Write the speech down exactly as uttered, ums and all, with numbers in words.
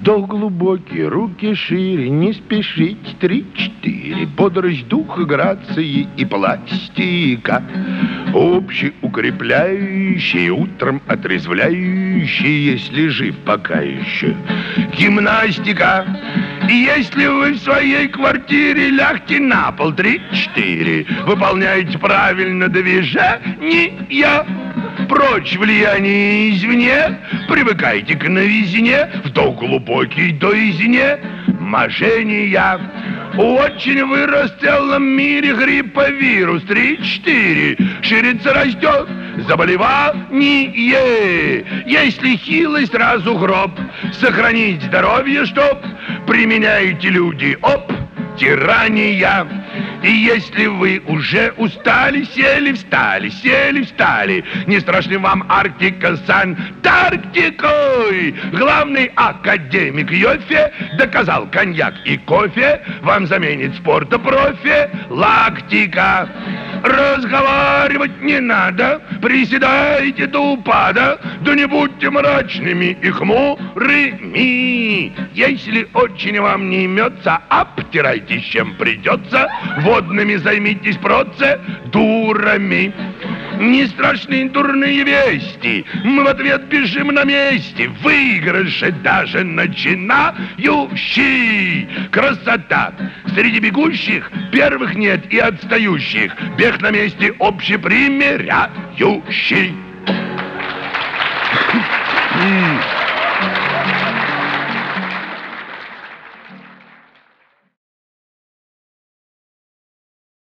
Вдох глубокий, руки шире, не спешить, три-четыре. Бодрость духа, грации и пластика. Общеукрепляющие, утром отрезвляющие, если жив пока еще. Гимнастика. И если вы в своей квартире лягте на пол, три-четыре. Выполняете правильно движения. Прочь влияние извне, привыкайте к новизне, вдох глубокий до изне, мошенния. Очень вырос в целом мире грипповирус, три-четыре, ширится, растет заболевание. Если хилый, сразу гроб, сохранить здоровье, чтоб применяете люди, оп, тирания. И если вы уже устали, сели, встали, сели, встали, не страшны вам Арктика с Антарктикой. Главный академик Йофе доказал, коньяк и кофе вам заменит спорта профи лактика. Разговаривать не надо, приседайте до упада, да не будьте мрачными и хмурыми. Если очень вам не имется, обтирайтесь чем придется, водными займитесь процедурами. Не страшны дурные вести, мы в ответ бежим на месте, выигрыши даже начинающий. Красота! Среди бегущих первых нет и отстающих, бег на месте общепримиряющий.